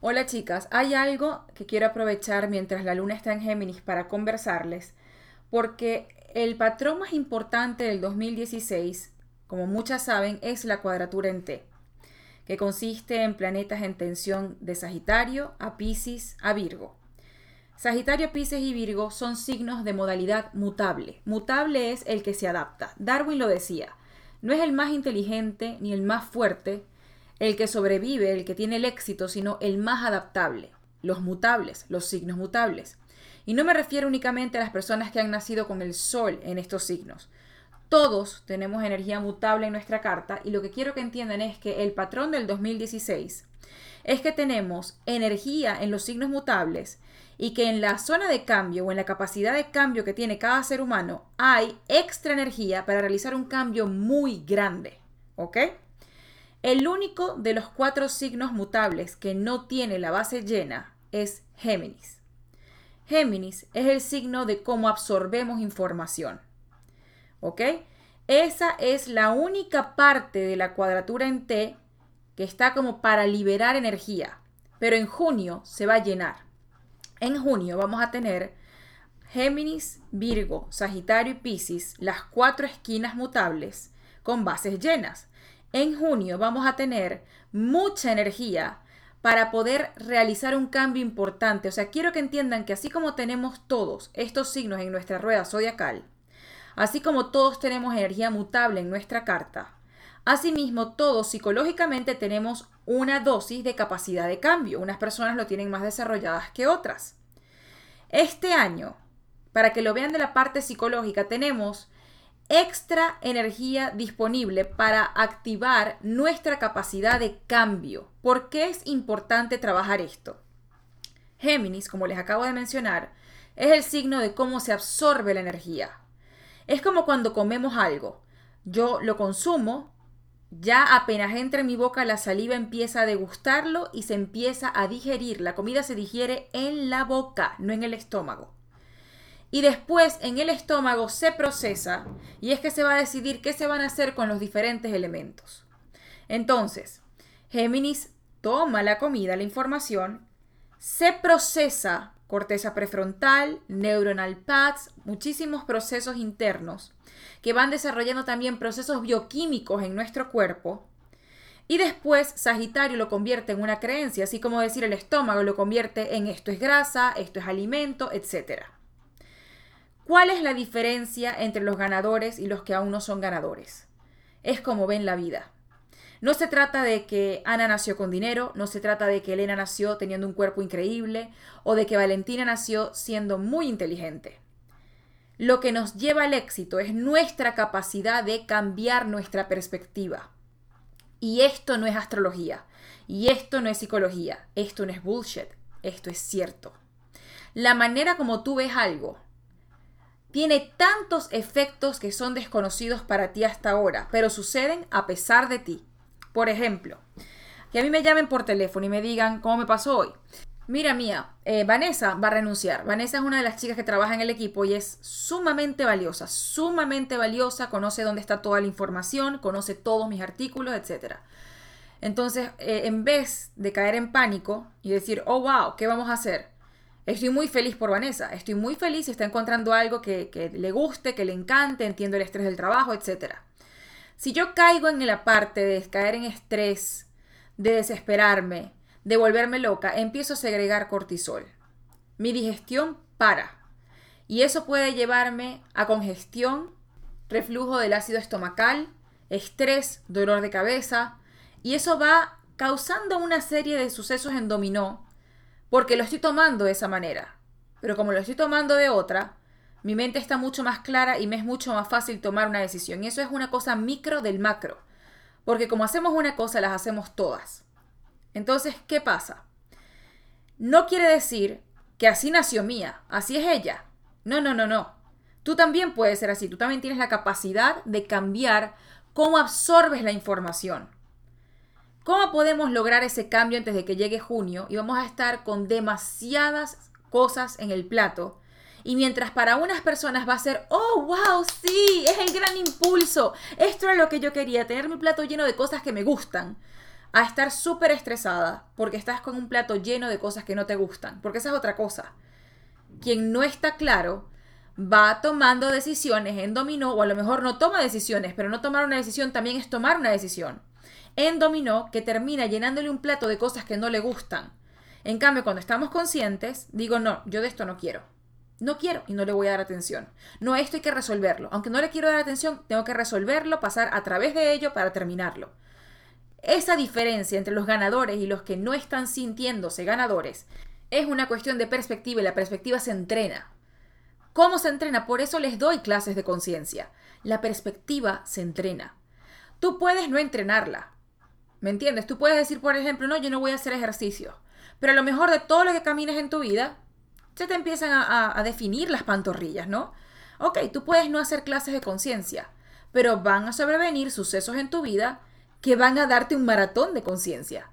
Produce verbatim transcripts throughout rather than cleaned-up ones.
Hola chicas, hay algo que quiero aprovechar mientras la luna está en Géminis para conversarles, porque el patrón más importante del dos mil dieciséis, como muchas saben, es la cuadratura en T, que consiste en planetas en tensión de Sagitario a Piscis a Virgo. Sagitario, Piscis y Virgo son signos de modalidad mutable. Mutable es el que se adapta. Darwin lo decía, no es el más inteligente ni el más fuerte, el que sobrevive, el que tiene el éxito, sino el más adaptable. Los mutables, los signos mutables. Y no me refiero únicamente a las personas que han nacido con el sol en estos signos. Todos tenemos energía mutable en nuestra carta y lo que quiero que entiendan es que el patrón del dos mil dieciséis es que tenemos energía en los signos mutables y que en la zona de cambio o en la capacidad de cambio que tiene cada ser humano hay extra energía para realizar un cambio muy grande. ¿Ok? El único de los cuatro signos mutables que no tiene la base llena es Géminis. Géminis es el signo de cómo absorbemos información. ¿Ok? Esa es la única parte de la cuadratura en T que está como para liberar energía. Pero en junio se va a llenar. En junio vamos a tener Géminis, Virgo, Sagitario y Piscis, las cuatro esquinas mutables con bases llenas. En junio vamos a tener mucha energía para poder realizar un cambio importante. O sea, quiero que entiendan que así como tenemos todos estos signos en nuestra rueda zodiacal, así como todos tenemos energía mutable en nuestra carta, asimismo todos psicológicamente tenemos una dosis de capacidad de cambio. Unas personas lo tienen más desarrolladas que otras. Este año, para que lo vean de la parte psicológica, tenemos extra energía disponible para activar nuestra capacidad de cambio. ¿Por qué es importante trabajar esto? Géminis, como les acabo de mencionar, es el signo de cómo se absorbe la energía. Es como cuando comemos algo. Yo lo consumo, ya apenas entra en mi boca la saliva empieza a degustarlo y se empieza a digerir. La comida se digiere en la boca, no en el estómago. Y después en el estómago se procesa y es que se va a decidir qué se van a hacer con los diferentes elementos. Entonces, Géminis toma la comida, la información, se procesa corteza prefrontal, neuronal paths, muchísimos procesos internos que van desarrollando también procesos bioquímicos en nuestro cuerpo. Y después Sagitario lo convierte en una creencia, así como decir el estómago lo convierte en esto es grasa, esto es alimento, etcétera. ¿Cuál es la diferencia entre los ganadores y los que aún no son ganadores? Es como ven la vida. No se trata de que Ana nació con dinero, no se trata de que Elena nació teniendo un cuerpo increíble o de que Valentina nació siendo muy inteligente. Lo que nos lleva al éxito es nuestra capacidad de cambiar nuestra perspectiva. Y esto no es astrología, y esto no es psicología, esto no es bullshit, esto es cierto. La manera como tú ves algo tiene tantos efectos que son desconocidos para ti hasta ahora, pero suceden a pesar de ti. Por ejemplo, que a mí me llamen por teléfono y me digan cómo me pasó hoy. Mira, mía, eh, Vanessa va a renunciar. Vanessa es una de las chicas que trabaja en el equipo y es sumamente valiosa, sumamente valiosa, conoce dónde está toda la información, conoce todos mis artículos, etcétera. Entonces, eh, en vez de caer en pánico y decir, oh, wow, ¿qué vamos a hacer? Estoy muy feliz por Vanessa, estoy muy feliz, está encontrando algo que, que le guste, que le encante, entiendo el estrés del trabajo, etcétera. Si yo caigo en la parte de caer en estrés, de desesperarme, de volverme loca, empiezo a segregar cortisol. Mi digestión para. Y eso puede llevarme a congestión, reflujo del ácido estomacal, estrés, dolor de cabeza. Y eso va causando una serie de sucesos en dominó porque lo estoy tomando de esa manera. Pero como lo estoy tomando de otra, mi mente está mucho más clara y me es mucho más fácil tomar una decisión. Y eso es una cosa micro del macro. Porque como hacemos una cosa, las hacemos todas. Entonces, ¿qué pasa? No quiere decir que así nació Mía, así es ella. No, no, no, no. Tú también puedes ser así. Tú también tienes la capacidad de cambiar cómo absorbes la información. ¿Cómo podemos lograr ese cambio antes de que llegue junio? Y vamos a estar con demasiadas cosas en el plato. Y mientras para unas personas va a ser, oh, wow, sí, es el gran impulso. Esto era lo que yo quería, tener mi plato lleno de cosas que me gustan. a estar súper estresada porque estás con un plato lleno de cosas que no te gustan, porque esa es otra cosa. Quien no está claro va tomando decisiones en dominó, o a lo mejor no toma decisiones, pero no tomar una decisión también es tomar una decisión en dominó que termina llenándole un plato de cosas que no le gustan. En cambio, cuando estamos conscientes, digo, no, yo de esto no quiero. No quiero y no le voy a dar atención. No, esto hay que resolverlo. Aunque no le quiero dar atención, tengo que resolverlo, pasar a través de ello para terminarlo. Esa diferencia entre los ganadores y los que no están sintiéndose ganadores es una cuestión de perspectiva y la perspectiva se entrena. ¿Cómo se entrena? Por eso les doy clases de conciencia. La perspectiva se entrena. Tú puedes no entrenarla. ¿Me entiendes? Tú puedes decir, por ejemplo, no, yo no voy a hacer ejercicio. Pero a lo mejor de todo lo que camines en tu vida, se te empiezan a, a, a definir las pantorrillas, ¿no? Ok, tú puedes no hacer clases de conciencia, pero van a sobrevenir sucesos en tu vida que van a darte un maratón de conciencia.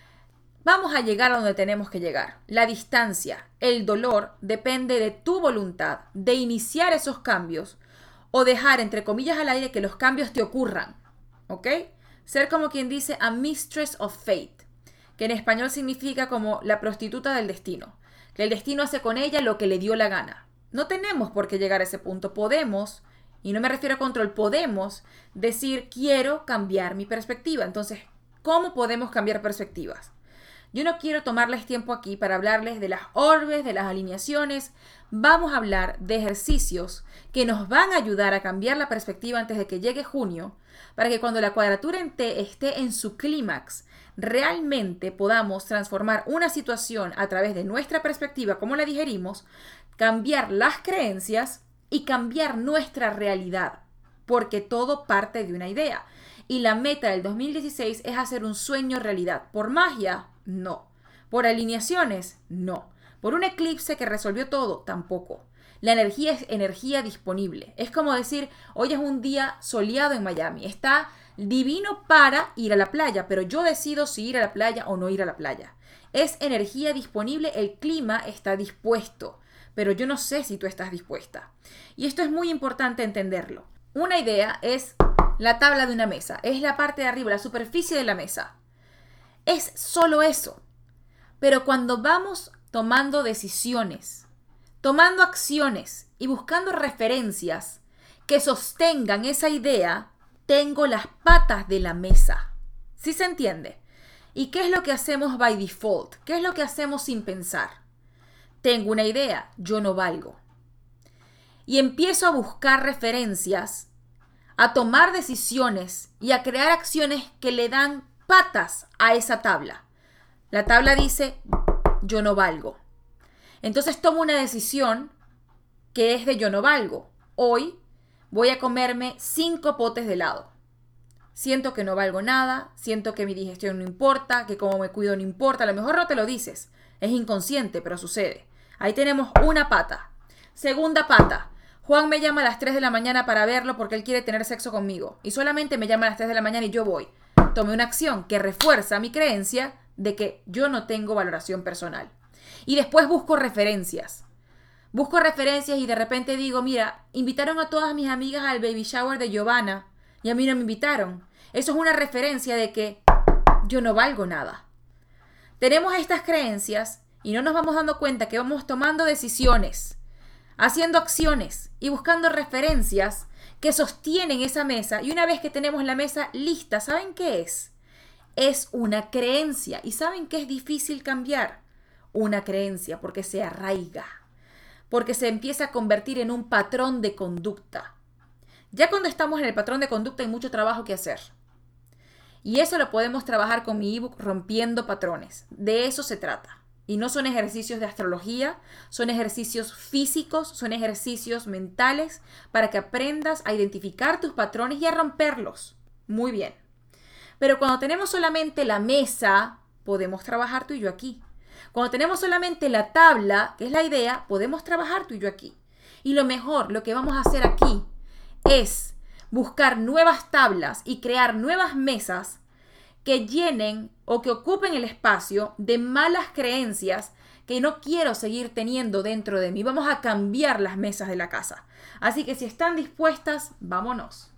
Vamos a llegar a donde tenemos que llegar. La distancia, el dolor, depende de tu voluntad de iniciar esos cambios o dejar, entre comillas, al aire que los cambios te ocurran. ¿Ok? Ser como quien dice a mistress of fate, que en español significa como la prostituta del destino, que el destino hace con ella lo que le dio la gana. No tenemos por qué llegar a ese punto. Podemos, y no me refiero a control, podemos decir, quiero cambiar mi perspectiva. Entonces, ¿cómo podemos cambiar perspectivas? Yo no quiero tomarles tiempo aquí para hablarles de las orbes, de las alineaciones. Vamos a hablar de ejercicios que nos van a ayudar a cambiar la perspectiva antes de que llegue junio, para que cuando la cuadratura en T esté en su clímax, realmente podamos transformar una situación a través de nuestra perspectiva, como la digerimos, cambiar las creencias y cambiar nuestra realidad, porque todo parte de una idea. Y la meta del dos mil dieciséis es hacer un sueño realidad. ¿Por magia? No. ¿Por alineaciones? No. ¿Por un eclipse que resolvió todo? Tampoco. La energía es energía disponible. Es como decir, hoy es un día soleado en Miami. Está divino para ir a la playa, pero yo decido si ir a la playa o no ir a la playa. Es energía disponible, el clima está dispuesto, pero yo no sé si tú estás dispuesta. Y esto es muy importante entenderlo. Una idea es la tabla de una mesa, es la parte de arriba, la superficie de la mesa. Es solo eso. Pero cuando vamos tomando decisiones, tomando acciones y buscando referencias que sostengan esa idea, tengo las patas de la mesa. ¿Sí se entiende? ¿Y qué es lo que hacemos by default? ¿Qué es lo que hacemos sin pensar? Tengo una idea, yo no valgo. Y empiezo a buscar referencias, a tomar decisiones y a crear acciones que le dan patas a esa tabla. La tabla dice, yo no valgo. Entonces tomo una decisión que es de yo no valgo. Hoy voy a comerme cinco potes de helado. Siento que no valgo nada, siento que mi digestión no importa, que como me cuido no importa. A lo mejor no te lo dices, es inconsciente, pero sucede. Ahí tenemos una pata. Segunda pata. Juan me llama a las tres de la mañana para verlo porque él quiere tener sexo conmigo. Y solamente me llama a las tres de la mañana y yo voy. Tomé una acción que refuerza mi creencia de que yo no tengo valoración personal. Y después busco referencias. Busco referencias y de repente digo, mira, invitaron a todas mis amigas al baby shower de Giovanna y a mí no me invitaron. Eso es una referencia de que yo no valgo nada. Tenemos estas creencias y no nos vamos dando cuenta que vamos tomando decisiones, haciendo acciones y buscando referencias que sostienen esa mesa. Y una vez que tenemos la mesa lista, ¿saben qué es? Es una creencia. ¿Y saben qué es difícil cambiar? Una creencia, porque se arraiga, porque se empieza a convertir en un patrón de conducta. Ya cuando estamos en el patrón de conducta hay mucho trabajo que hacer. Y eso lo podemos trabajar con mi ebook Rompiendo Patrones. De eso se trata. Y no son ejercicios de astrología, son ejercicios físicos, son ejercicios mentales para que aprendas a identificar tus patrones y a romperlos. Muy bien. Pero cuando tenemos solamente la mesa, podemos trabajar tú y yo aquí. Cuando tenemos solamente la tabla, que es la idea, podemos trabajar tú y yo aquí. Y lo mejor, lo que vamos a hacer aquí es buscar nuevas tablas y crear nuevas mesas que llenen o que ocupen el espacio de malas creencias que no quiero seguir teniendo dentro de mí. Vamos a cambiar las mesas de la casa. Así que si están dispuestas, vámonos.